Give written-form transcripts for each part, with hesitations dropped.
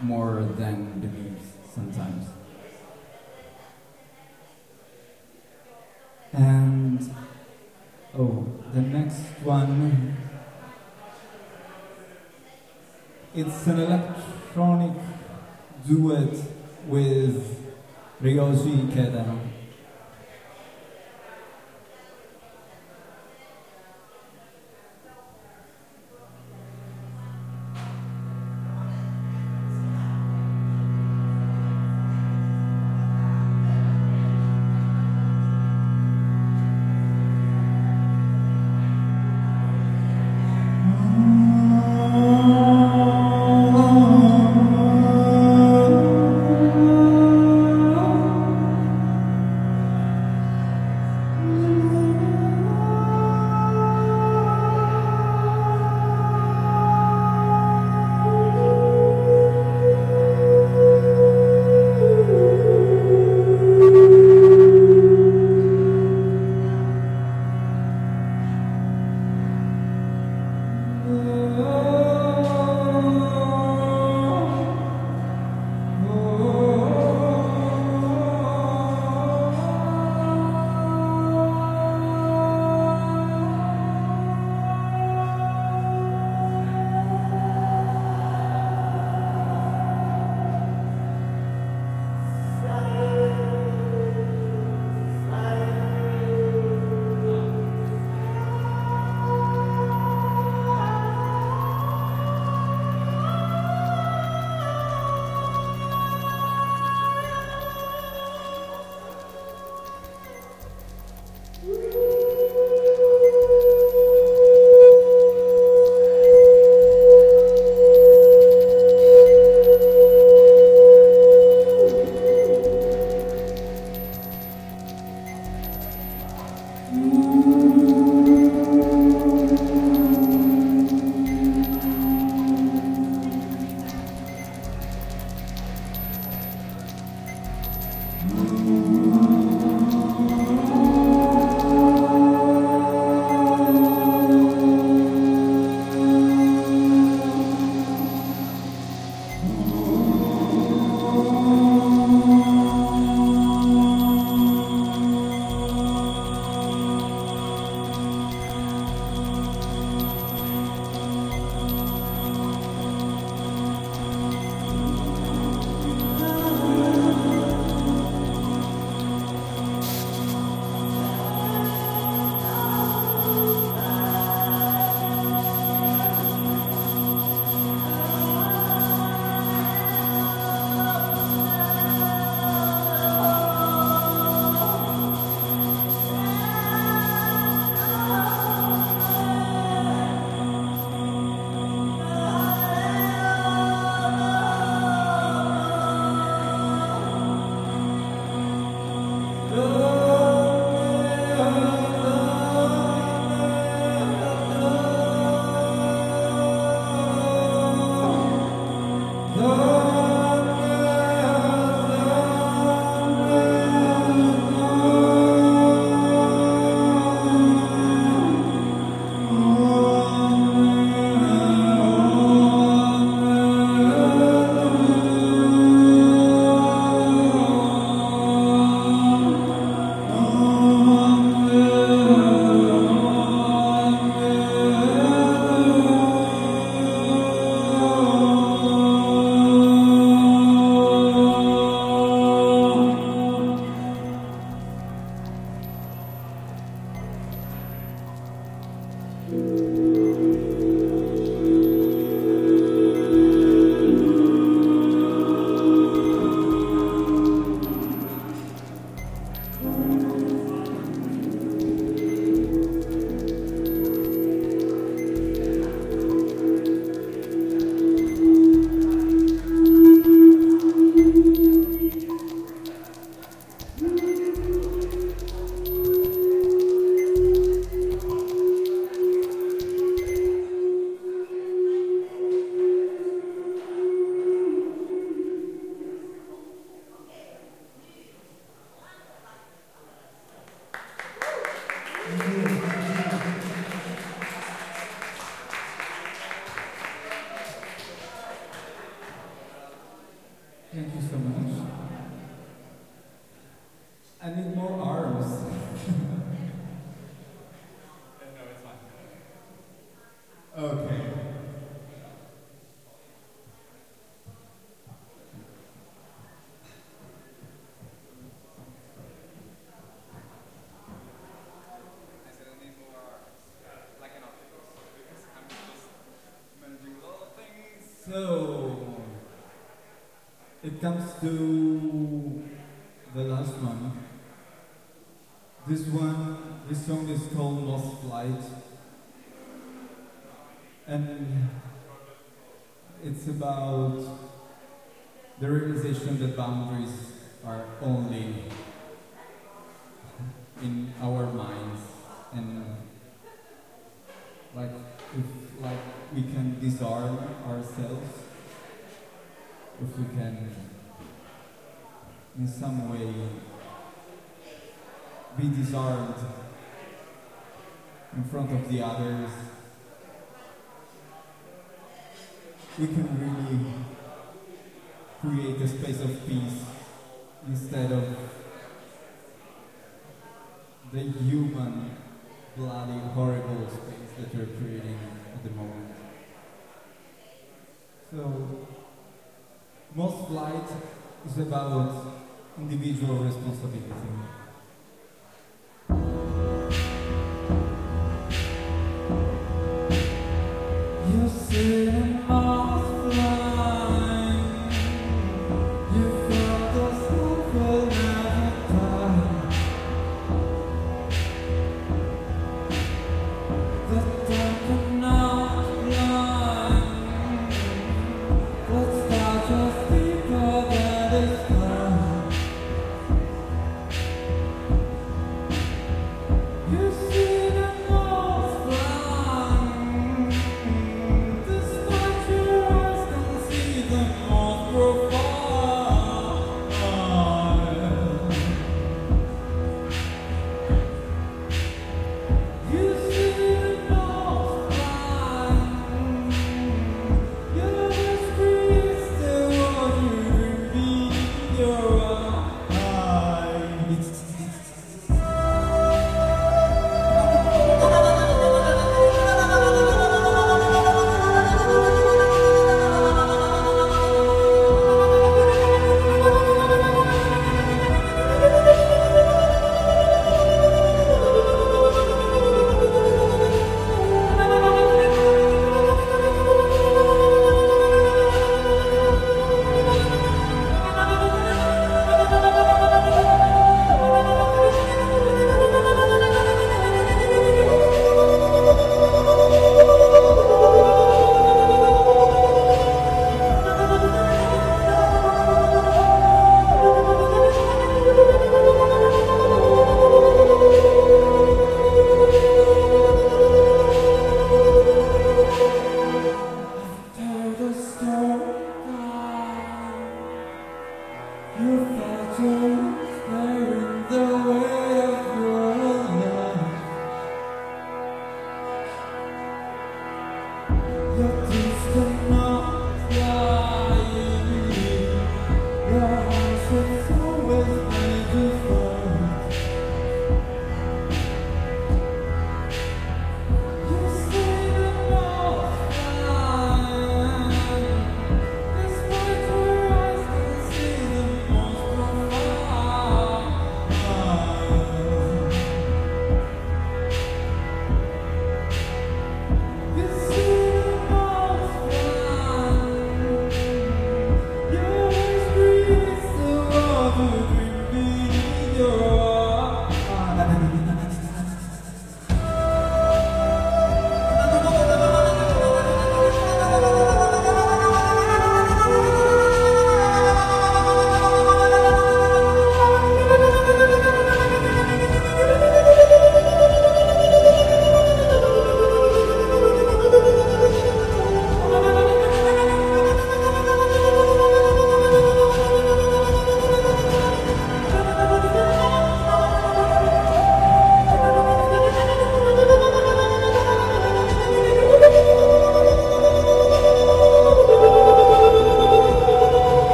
more than beliefs sometimes. And oh, the next one, it's an electronic duet with Ryoji Ikeda. Thank you so much. I need more arms. Okay. So it comes to the last one. This song is called Lost Flight, and it's about the realization that boundaries are only in our minds, and like if like we can disarm ourselves, if we can in some way be disarmed in front of the others, we can really create a space of peace instead of the human, bloody, horrible space that we're creating at the moment. So, Most Flight is about individual responsibility. You sit in Most Flight, you felt the soul will never die. The dark and not blind, let's start just deeper than this time. You see the most fun, the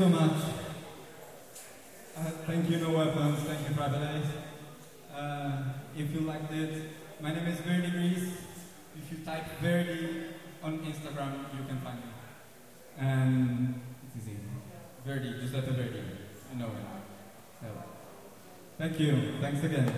much. Thank you, No Weapons. Thank you, Privilege. If you liked it, my name is Verdi Grease. If you type Verdi on Instagram, you can find me. And it's easy. Verdi, Giuseppe Verdi. You know it. So, thank you. Thanks again.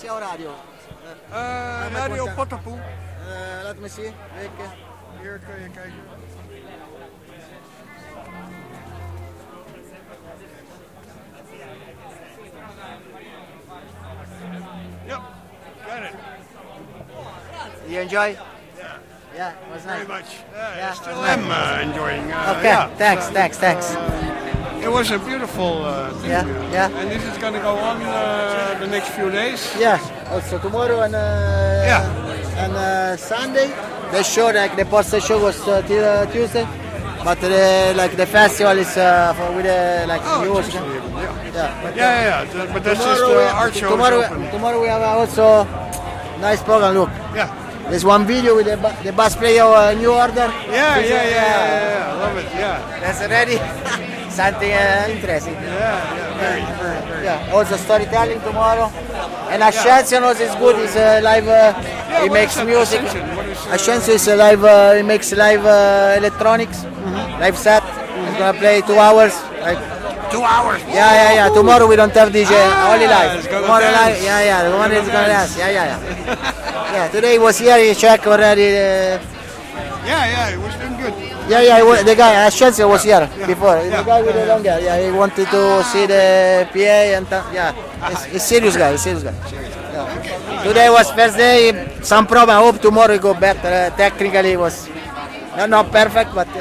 is jouw radio? Radio Pottapoe. Laat me zien. Hier kun je kijken. Yep, got it. You enjoy? Yeah. Yeah, it was nice. Very much. Yeah, I still am enjoying. Okay, yeah. thanks. It was a beautiful thing. Yeah. And this is going to go on the next few days. Yeah, also tomorrow and Sunday. The show, like the poster show was till Tuesday, but the festival is with music. Yeah. But that's just art show. Tomorrow we have also nice program. Look. Yeah. There's one video with the bass player New Order. Yeah. I love it. Yeah. That's already something interesting. Very. Yeah. Also storytelling tomorrow. And Ascension also is good. He's live. He makes music. Ascension is live. He makes live electronics. Live set. He's gonna play 2 hours. 2 hours. Yeah. Tomorrow we don't have DJ. Only live. Tomorrow live. Yeah. The one is gonna dance. Yeah. Yeah. Today he was here. He checked already. Yeah. It was doing good. Yeah. The guy Ascension was here before. The guy with the long hair. Yeah. He wanted to see the PA and he's serious guy. Yeah. Today was first day. Some problem. I hope tomorrow we go better. Technically it was not perfect, but.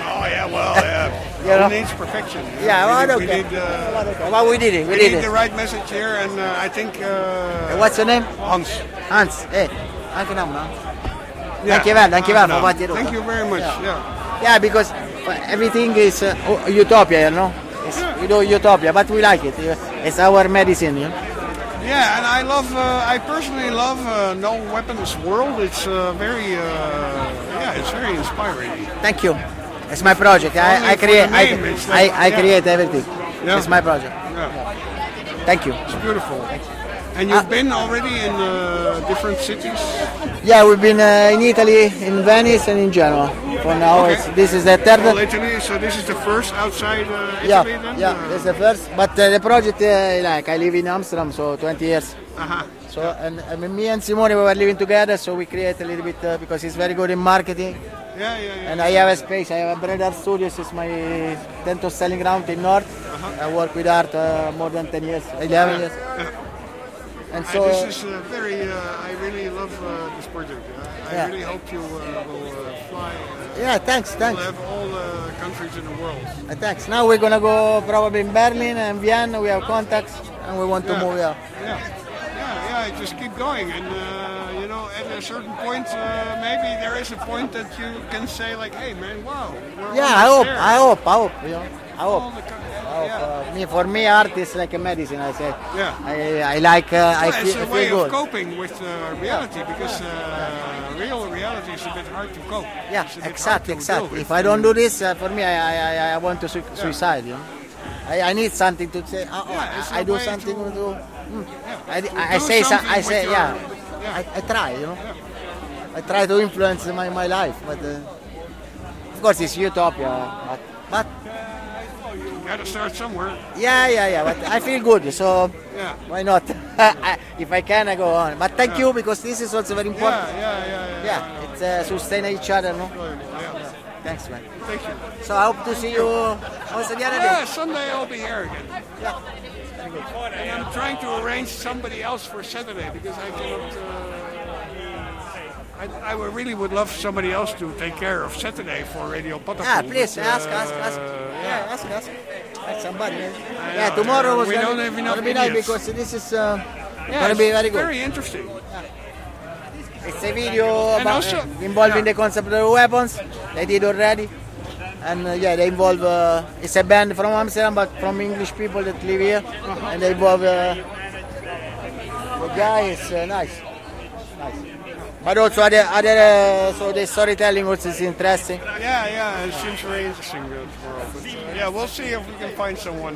It needs perfection. But we did it. We need the right message here, and I think. What's your name? Hans. Hey, anche naam, no? Dankjewel for what you do. Thank you very much. Yeah, because everything is utopia, you know. We do utopia, but we like it. It's our medicine, you know. Yeah, and I personally love No Weapons World. It's very inspiring. Thank you. It's my project. I create everything. Yeah. It's my project. Yeah. Thank you. It's beautiful. And you've been already in different cities? Yeah, we've been in Italy, in Venice, and in Genoa. For now, this is the third. Well, Italy. So this is the first outside Italy, then? Yeah, it's the first. But the project, I live in Amsterdam, so 20 years. So and me and Simone, we were living together, so we create a little bit because he's very good in marketing. Yeah. And I have a space. I have a Bread Art Studios. It's my tent of selling ground in North. I work with art more than 10 years, 11 years. And so this is very. I really love this project. I really hope you will fly. Thanks. We'll have all the countries in the world. Thanks. Now we're gonna go probably in Berlin and Vienna. We have contacts, and we want to move. Yeah. Just keep going, and at a certain point, maybe there is a point that you can say like, "Hey, man, wow." I hope. I hope. For me, art is like a medicine. I say. Yeah. I like. I feel feel it's a way good. of coping with reality because real reality is a bit hard to cope. Yeah, exactly. If I don't do this, for me, I want to suicide. You know, I need something to say. I do something to do. I try. You know, I try to influence my life, but of course it's utopia. But gotta start somewhere. Yeah. But I feel good, so why not? If I can, I go on. But thank you, because this is also very important. Yeah. It's sustain each other, no? Thanks, man. Thank you. So I hope to see you also the other day. Yeah, Sunday I'll be here again. Yeah. And I'm trying to arrange somebody else for Saturday because I cannot. I really would love somebody else to take care of Saturday for Radio Pottapoe. Please ask. Ask somebody. Tomorrow was gonna be nice because this is gonna be very good. Very interesting. It's a video about involving the concept of the weapons. They did already, and they involve. It's a band from Amsterdam, but from English people that live here, and they involve. The guy is nice. But also other so the storytelling also is interesting. Yeah, it seems very interesting but we'll see if we can find someone.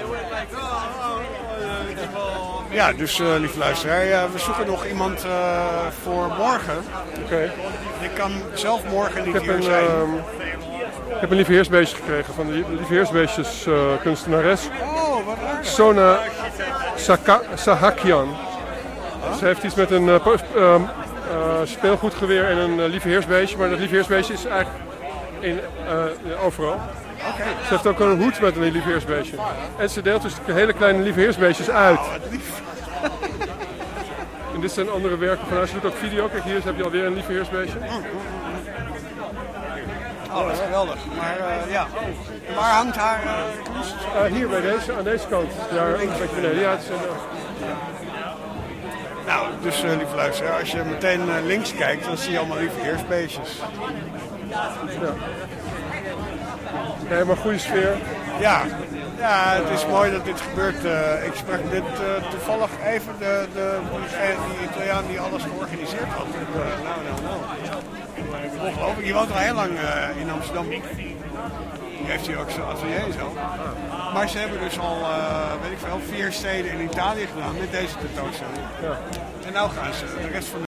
Ja, dus lieve luisteraar, we zoeken nog iemand voor morgen. Oké. Ik kan zelf morgen niet hier zijn. Ik heb een lieveheersbeestje gekregen van de lieveheersbeestjes kunstenares. Oh, wat leuk. Sona Sahakian. Ze heeft iets met een speelgoedgeweer en een lieveheersbeestje, maar dat lieveheersbeestje is eigenlijk overal. Okay. Ze heeft ook een hoed met een lieveheersbeestje. En ze deelt dus hele kleine lieveheersbeestjes uit. En dit zijn andere werken van haar. Ze doet ook video. Kijk, hier heb je alweer een lieveheersbeestje. Oh, dat is geweldig. Maar waar hangt haar hier bij deze, aan deze kant. Daar een beetje beneden. Ja, het is Nou, dus lieve luisteraar, als je meteen links kijkt, dan zie je allemaal lieveheersbeestjes. Ja. Nee, maar goede sfeer. Ja, het is mooi dat dit gebeurt. Ik sprak dit toevallig even die Italiaan die alles georganiseerd had. Ongelooflijk. Die woont al heel lang in Amsterdam. Die heeft hier ook zijn atelier en zo. Maar ze hebben dus al, 4 steden in Italië gedaan met deze tentoonstelling. Ja. En nou gaan ze de rest van de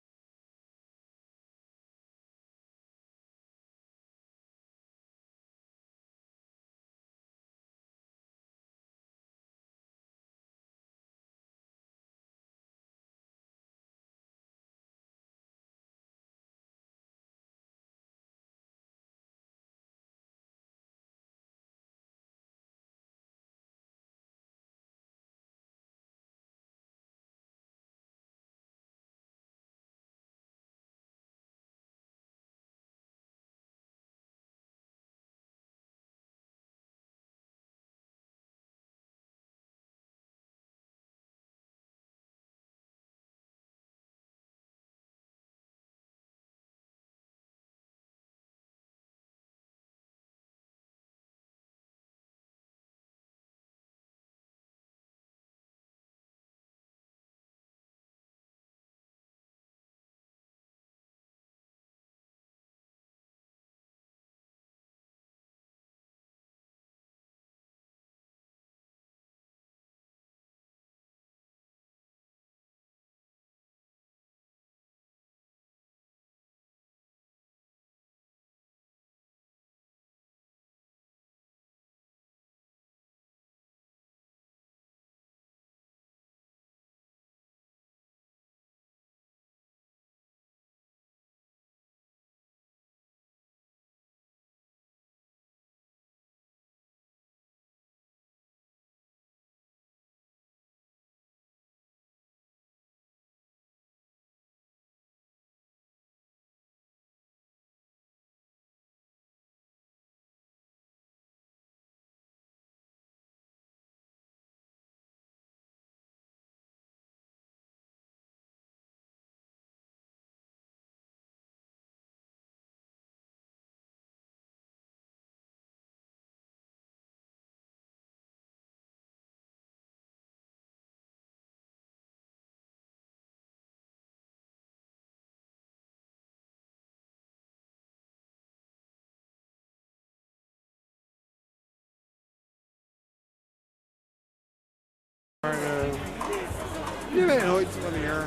je weet nooit wanneer.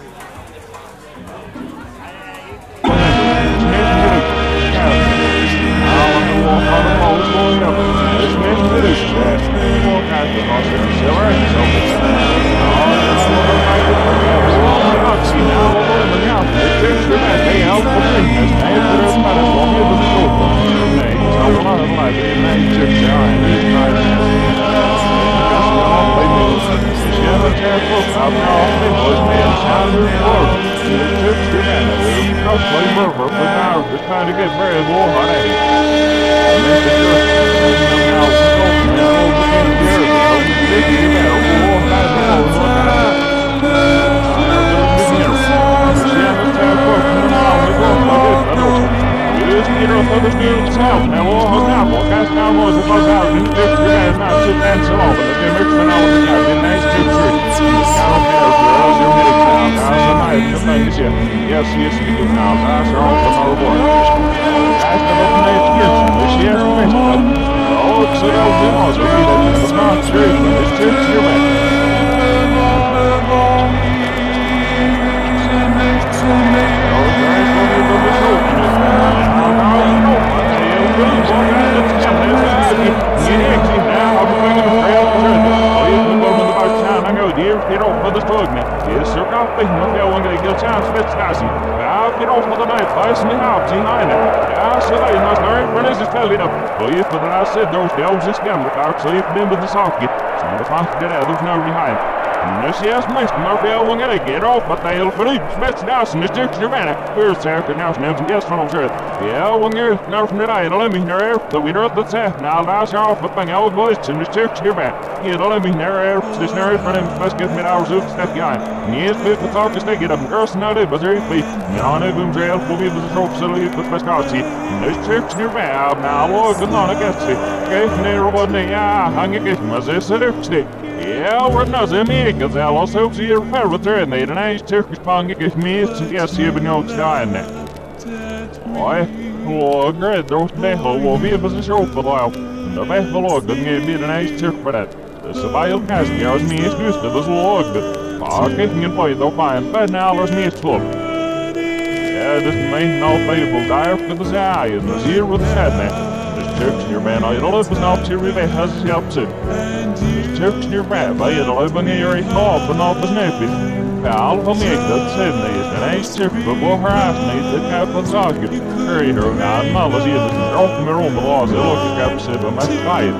Ja, get off with the night, guys. Me out, see nine. Ja, so I must learn when is it fell up. Well, if the last said those elves is gamble out, so if remember the socket. So the fact that I don't know behind. Nu ses mest maar veel wanneer ik get off, but they'll verliep spets naast in de stukjes erbij. First after now snap some guests from Earth. Yeah, wanneer nou from the night, let me naar the winner of the set. Now last off, but bang old boys in de stukjes erbij. Yeah, let me naar this nerd from him, best get me hours of step guy. Yes, but the talk is take it up, girls not it, but they're feet. Now on a boom trail, will be the trope silly, but best got see. The stukjes erbij, now look, and on a guest see. Okay, never one day, yeah, hang a gift, mas is it up stick. Ja, we're not in me, because I'll also see your parrot and they nice Turkish pong get me, and yes, you have no time. Oi, oh, great, those devil will be a position for a while. The best log doesn't give me a nice Turk for that. The survival cast gives me a goose to this log. Getting in play though fine, but now there's me full. Yeah, this main no playable dire for the eye, and the zero with the sadness. Turks in your man, I don't know if it's not to really has his help too. There's Turks in your man, but you don't know you're a call, but not the snippet. Pal, for me, that's Sydney, is an ace Turk, but what her ass needs to cap the socket. Hurry her, God, Molly's even open the room, the laws, it'll look at the sip of my fight.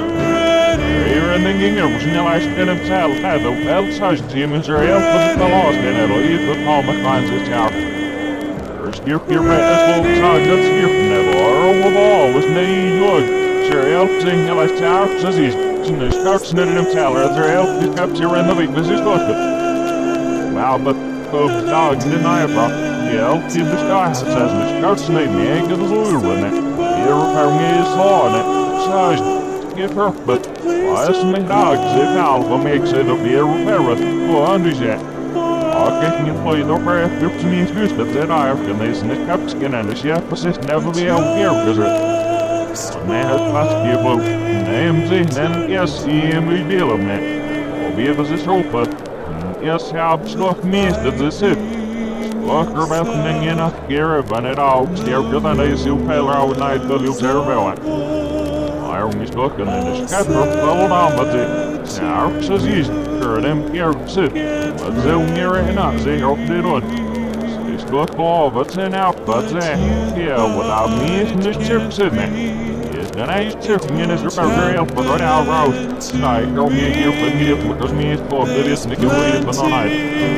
Here and thinking it was near last in himself, had the well such team is her help with the laws, then it'll eat the palm of finds his tower. Skirp your man, that's what I'm saying, that's skirp never, or with all, was nae good. Sure, help sing, you like tower, says he's, and there's starts knitting him taller, as her help, he's kept here in the week, this is good. Well, but, folks, dogs didn't I have yeah, see the sky, says, the starts made me ain't gonna lure in it. Here, repair me his law in it, size, give her, but, why, it's me dogs, if Alpha makes it a beer repair it, well, understand. Getting in play the breath, up to me and goose, but then I can they snick up skin and the chef assist never be out here, because it man has passed you both. Names in, and yes, he am we deal of me. Or be of us open. Yes, how stuck me is that this it. Look about thing in a gear of an it all, stare good and I see pale out night, but you'll tear about it. I only stuck in the scatter, fell down, but the sharp says he's sure them here sit. But they'll near it enough, they hope they don't. It's good for what's in out, but yeah, without me, it's just chips in it. It's an ice chip in his repair help, but right out road. I go me here for me, because me is for it is Nicky Williams for the night.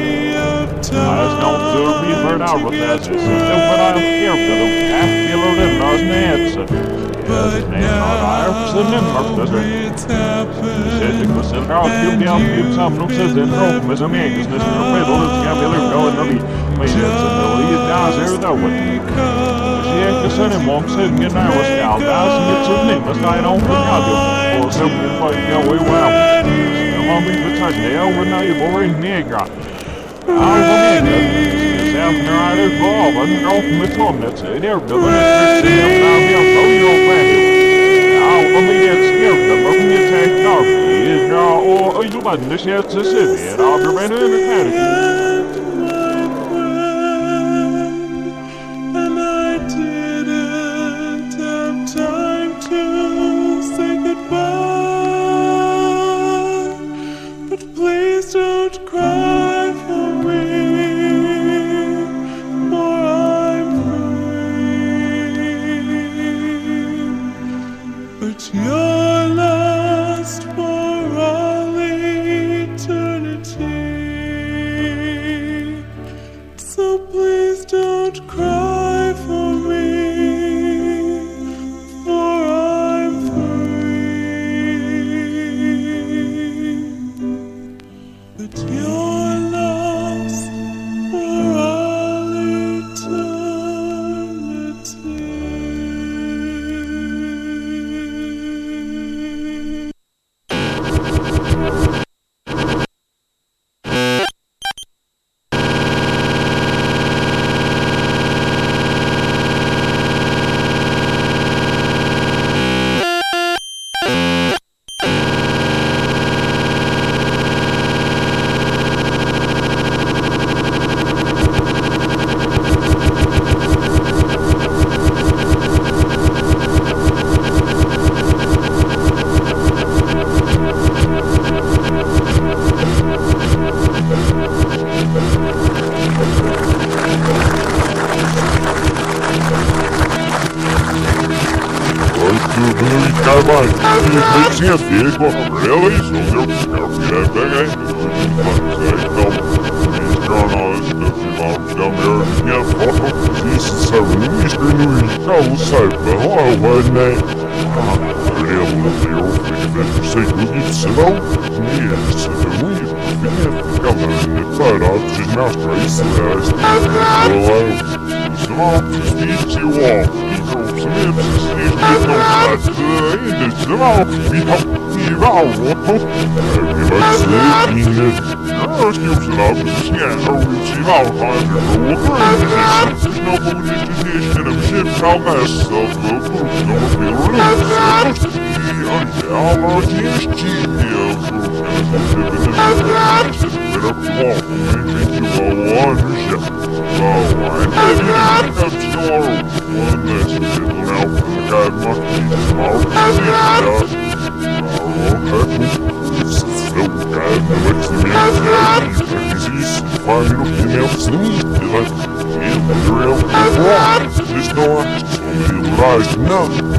I just don't deserve to be heard out with that. It's but I'm here for them. Half kilo in those nets. Yes, man, I have some members, does it? Says it was a crowd, you down, you some looks as in Rome as a man, because this is a riddle, it's got me little going to be. But it's a million dollars there, though. She ain't the son and mom sitting in our style, guys, and it's a name, but I don't forget you. Or something like that, we well. Come on, we put touch there, we're not your boring nigga. I'll go in there. South Carolina ball, but no from the tom, that's it. They're building it, they're sitting down here, so you don't find it. Now, when we get scared, the broken attack dog is now, or you button this yet to city, and I'll be ready in the panic. No.